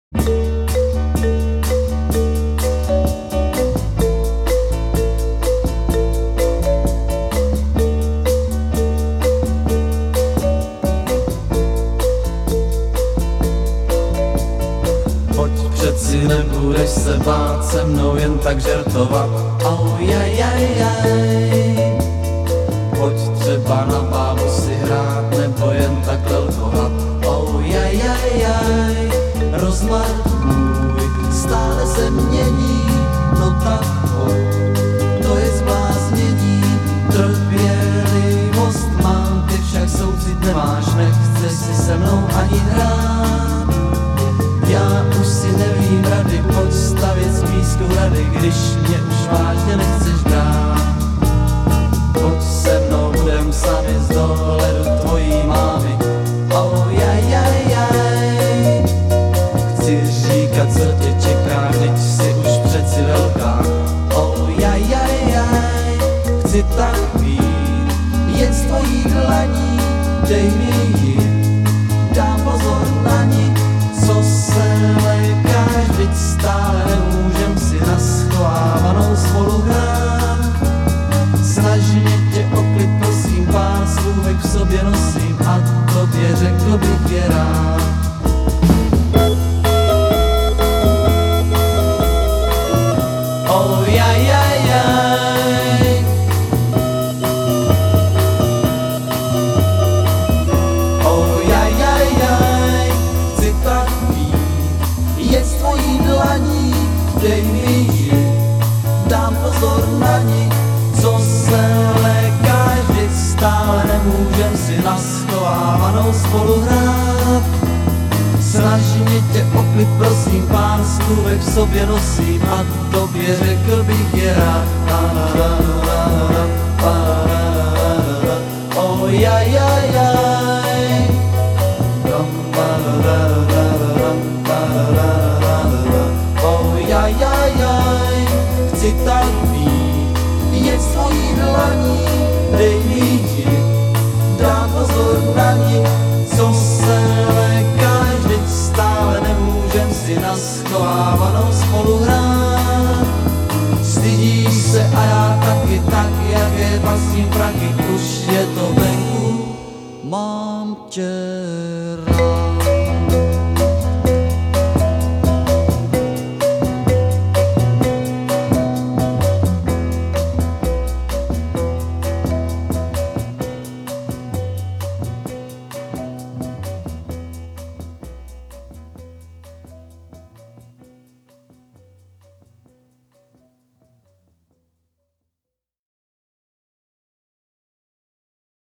Pojď, přeci nebudeš se bát se mnou jen tak žertovat. Aujajajaj. Pojď třeba na bábu si hrát nebo jen tak lelkovat. Aujajajaj. Rozmar můj stále se mění, no tak pojď, to je zbláznění. Trpělivost mám, ty však soucit nemáš, nechceš si se mnou ani hrát. Já už si nevím rady, pojď stavět s blízkou rady, když mě už vážně nechceš brát. Pojď se mnou, budem sami z dohledu tvojí mámy. Aujajajaj. Chci říkat, co tě čeká, vždyť jsi už přeci velká. Aujajajaj. Chci tak být, jen z tvojí dlaní, dej mi ji, dám pozor na ní. Co se lékáš, vždyť stále nemůžem si na schovávanou spolu hrát. Snažně tě o klid prosím, pár slůvek v sobě nosím a tobě řekl bych je rád. Aujajajaj. Aujajajaj. Chci tak být, jen z tvojí dlaní, dej mi ji, dám pozor na ní. Co se lékáš, vždyť stále nemůžem si na schovávanou spolu hrát. Snažně tě o klid prosím, pár slůvek v sobě nosím a tobě řekl bych je rád. Ojajajaj. Ojajajaj. Chci tak být, jen z tvojí dlaní, dej mi ji, dám pozor na ní. Co se lékáš, vždyť stále nemůžem si na schovávanou spolu hrát. Stydíš se a já taky, tak jak je vlastním praky, už je to venku, mám tě rád.